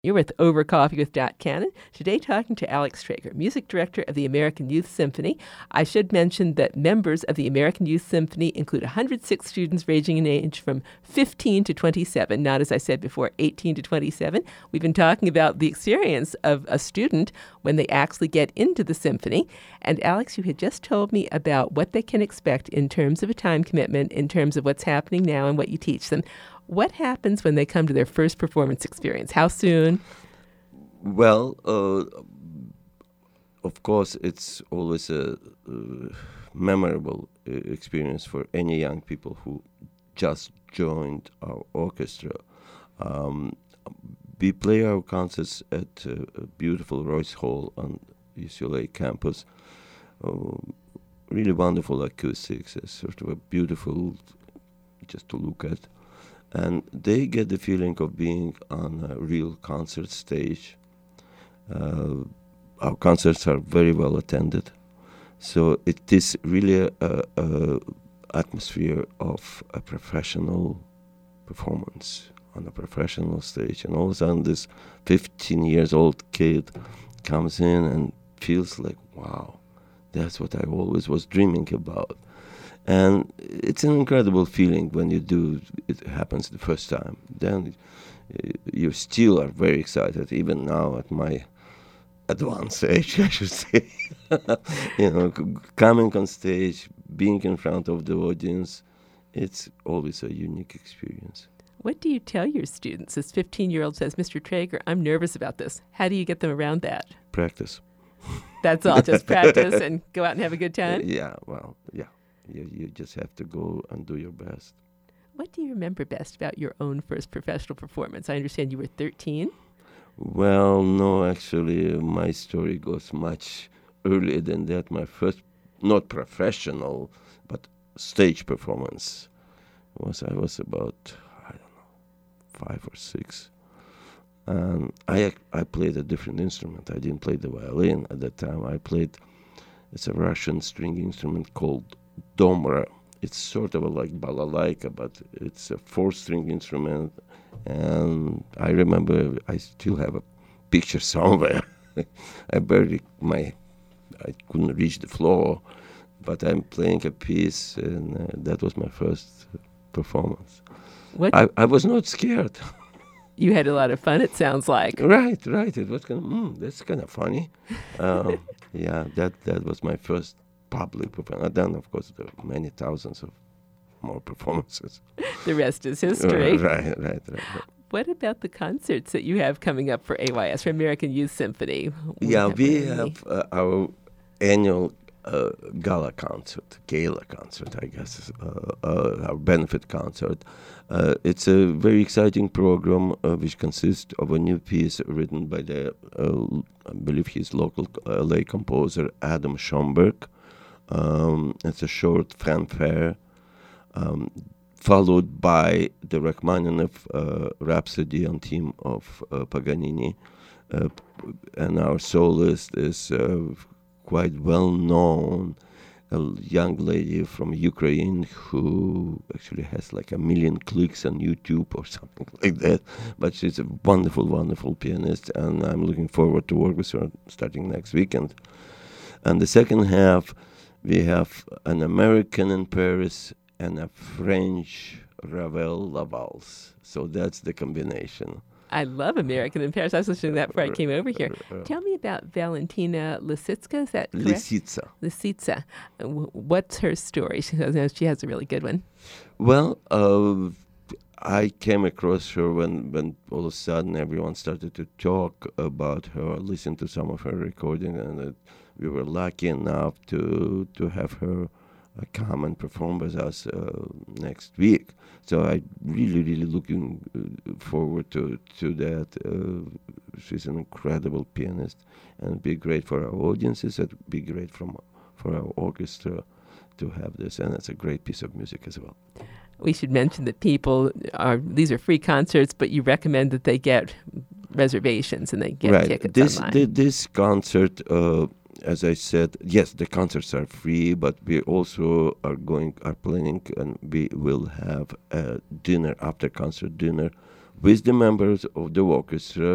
You're with Over Coffee with Dot Cannon. Today talking to Alex Traeger, music director of the American Youth Symphony. I should mention that members of the American Youth Symphony include 106 students ranging in age from 15 to 27, not, as I said before, 18 to 27. We've been talking about the experience of a student when they actually get into the symphony. And Alex, you had just told me about what they can expect in terms of a time commitment, in terms of what's happening now and what you teach them. What happens when they come to their first performance experience? How soon? Well, of course, it's always a memorable experience for any young people who just joined our orchestra. We play our concerts at a beautiful Royce Hall on UCLA campus. Really wonderful acoustics, sort of a beautiful just to look at. And they get the feeling of being on a real concert stage. Our concerts are very well attended, so it is really a atmosphere of a professional performance on a professional stage. And all of a sudden, this 15 years old kid comes in and feels like, wow, that's what I always was dreaming about. And it's an incredible feeling when it happens the first time. Then you still are very excited, even now at my advanced age, I should say. Coming on stage, being in front of the audience, it's always a unique experience. What do you tell your students? This 15-year-old says, Mr. Traeger, I'm nervous about this. How do you get them around that? Practice. That's all, just practice and go out and have a good time? Yeah. You just have to go and do your best. What do you remember best about your own first professional performance? I understand you were 13. Well, no, actually, my story goes much earlier than that. My first, not professional, but stage performance I was about, 5 or 6. And I played a different instrument. I didn't play the violin at that time. It's a Russian string instrument called domra. It's sort of like balalaika, but it's a 4-string instrument. And I remember I still have a picture somewhere. I couldn't reach the floor, but I'm playing a piece, and that was my first performance. I was not scared. You had a lot of fun, it sounds like. Right. It was that's kind of funny. Yeah, that was my first public performance. Then, of course, there are many thousands of more performances. The rest is history. Right. What about the concerts that you have coming up for AYS, for American Youth Symphony? We have our annual gala concert, I guess, our benefit concert. It's a very exciting program which consists of a new piece written by I believe he's local LA composer, Adam Schomburg. It's a short fanfare, followed by the Rachmaninoff Rhapsody on theme of Paganini. And our soloist is quite well-known, a young lady from Ukraine who actually has like 1 million clicks on YouTube or something like that. But she's a wonderful, wonderful pianist, and I'm looking forward to work with her starting next weekend. And the second half, we have an American in Paris and a French Ravel La Valse. So that's the combination. I love American in Paris. I was listening to that before I came over here. Tell me about Valentina Lisitsa. Is that correct? Lisitsa. What's her story? She has a really good one. Well, I came across her when all of a sudden everyone started to talk about her, listen to some of her recording, and we were lucky enough to have her come and perform with us next week. So I really looking forward to that. She's an incredible pianist, and it'd be great for our audiences. It'd be great for our orchestra to have this, and it's a great piece of music as well. We should mention that these are free concerts, but you recommend that they get reservations and they get tickets online. This concert, as I said, yes, the concerts are free, but we also are planning, and we will have a dinner, after concert dinner, with the members of the orchestra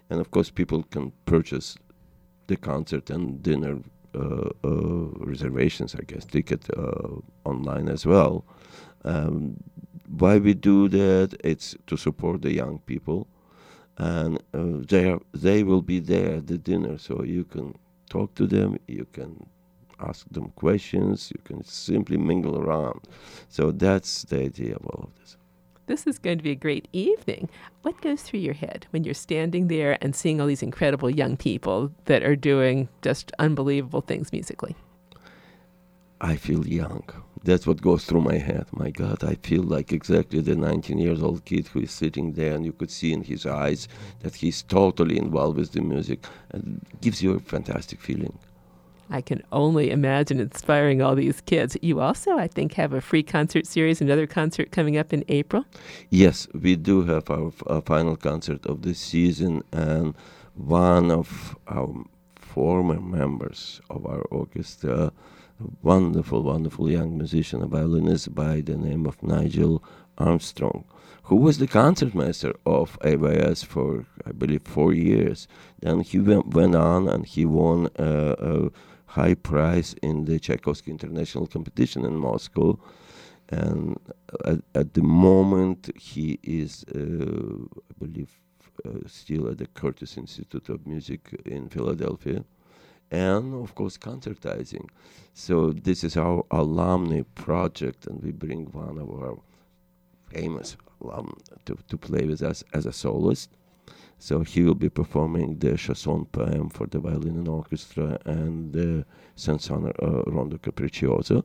And of course, people can purchase the concert and dinner reservations, I guess, ticket online as well. Why we do that? It's to support the young people, and they will be there at the dinner, so you can talk to them, you can ask them questions, you can simply mingle around. So that's the idea of all of this. This is going to be a great evening. What goes through your head when you're standing there and seeing all these incredible young people that are doing just unbelievable things musically? I feel young. That's what goes through my head. My God, I feel like exactly the 19-year-old kid who is sitting there, and you could see in his eyes that he's totally involved with the music, and it gives you a fantastic feeling. I can only imagine inspiring all these kids. You also, I think, have a free concert series, another concert coming up in April. Yes, we do have our final concert of the season, and one of our former members of our orchestra, a wonderful, wonderful young musician, a violinist by the name of Nigel Armstrong, who was the concertmaster of AYS for, I believe, 4 years. Then he went on and he won a high prize in the Tchaikovsky International Competition in Moscow. And at the moment, he is, I believe, still at the Curtis Institute of Music in Philadelphia. And, of course, concertizing. So this is our alumni project, and we bring one of our famous alum to play with us as a soloist. So he will be performing the Chansons poem for the violin and orchestra and the Saint-Saëns Rondo Capriccioso.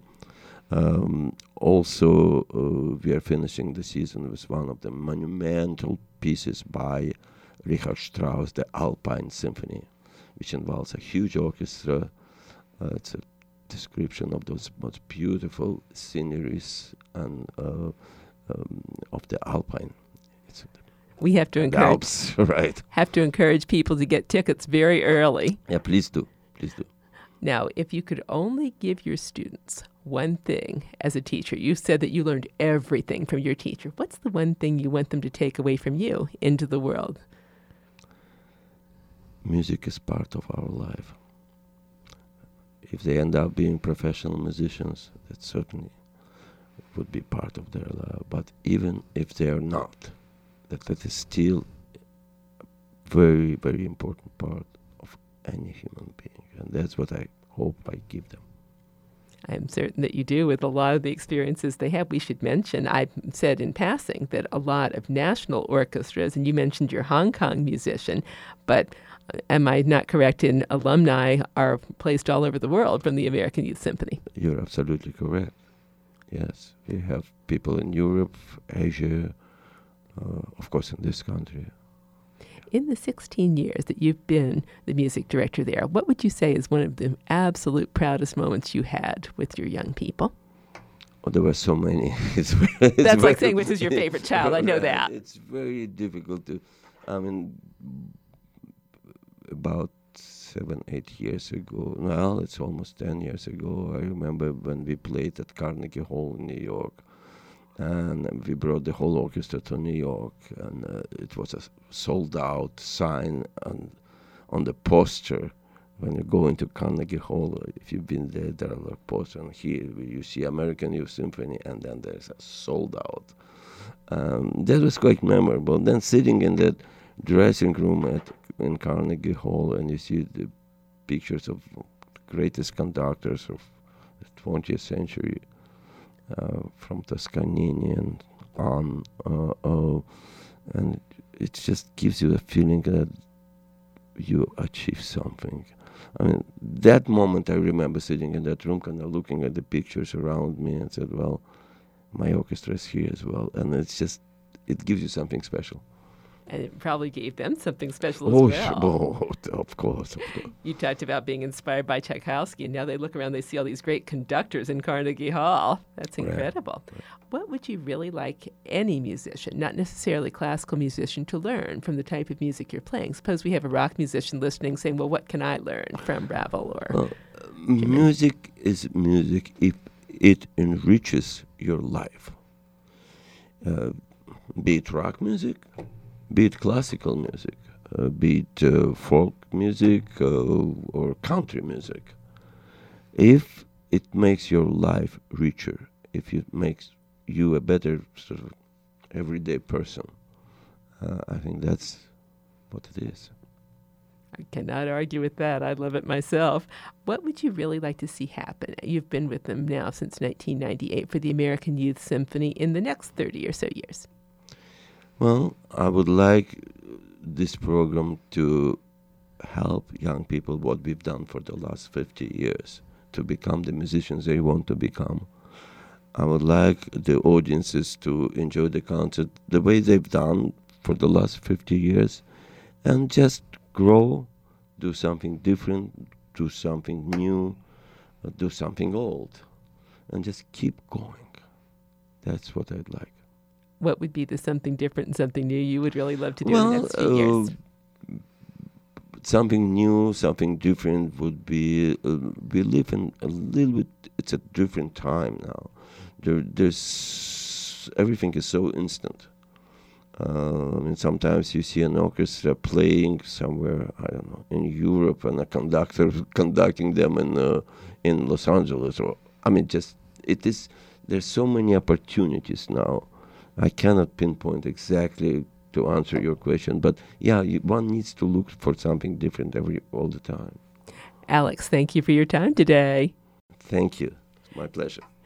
Also, we are finishing the season with one of the monumental pieces by Richard Strauss, the Alpine Symphony, which involves a huge orchestra. It's a description of those most beautiful sceneries and of the Alpine. We have to encourage Alps, right? Have to encourage people to get tickets very early. Yeah, please do. Please do. Now, if you could only give your students one thing as a teacher, you said that you learned everything from your teacher. What's the one thing you want them to take away from you into the world? Music is part of our life. If they end up being professional musicians, that certainly would be part of their life. But even if they are not, that is still a very, very important part of any human being. And that's what I hope I give them. I'm certain that you do with a lot of the experiences they have. We should mention, I said in passing, that a lot of national orchestras, and you mentioned your Hong Kong musician, but am I not correct in alumni are placed all over the world from the American Youth Symphony? You're absolutely correct. Yes, we have people in Europe, Asia, of course in this country. In the 16 years that you've been the music director there, what would you say is one of the absolute proudest moments you had with your young people? Oh, there were so many. That's like saying which is your favorite child. I know that. It's very difficult to, about 7-8 years ago, well, it's almost 10 years ago, I remember when we played at Carnegie Hall in New York. And we brought the whole orchestra to New York, and it was a sold-out sign on the poster. When you go into Carnegie Hall, if you've been there, there are like posters, and here you see American Youth Symphony, and then there's a sold-out. That was quite memorable. Then sitting in that dressing room in Carnegie Hall, and you see the pictures of the greatest conductors of the 20th century, from Toscanini and on, and it just gives you the feeling that you achieved something. I mean, that moment I remember sitting in that room, kind of looking at the pictures around me and said, well, my orchestra is here as well. And it's just, it gives you something special. And it probably gave them something special as well. Of course. You talked about being inspired by Tchaikovsky, and now they look around, they see all these great conductors in Carnegie Hall. That's incredible. Right. What would you really like any musician, not necessarily classical musician, to learn from the type of music you're playing? Suppose we have a rock musician listening saying, well, what can I learn from Ravel or... music is music if it enriches your life. Be it rock music, be it classical music, be it folk music or country music. If it makes your life richer, if it makes you a better sort of everyday person, I think that's what it is. I cannot argue with that. I love it myself. What would you really like to see happen? You've been with them now since 1998 for the American Youth Symphony in the next 30 or so years. Well, I would like this program to help young people what we've done for the last 50 years to become the musicians they want to become. I would like the audiences to enjoy the concert the way they've done for the last 50 years and just grow, do something different, do something new, do something old, and just keep going. That's what I'd like. What would be the something different and something new you would really love to do in the next few years? Something new, something different would be, we live in a little bit, it's a different time now. There's everything is so instant. And sometimes you see an orchestra playing somewhere, I don't know, in Europe, and a conductor conducting them in Los Angeles. Or just it is. There's so many opportunities now. I cannot pinpoint exactly to answer your question, but yeah, one needs to look for something different all the time. Alex, thank you for your time today. Thank you. It's my pleasure.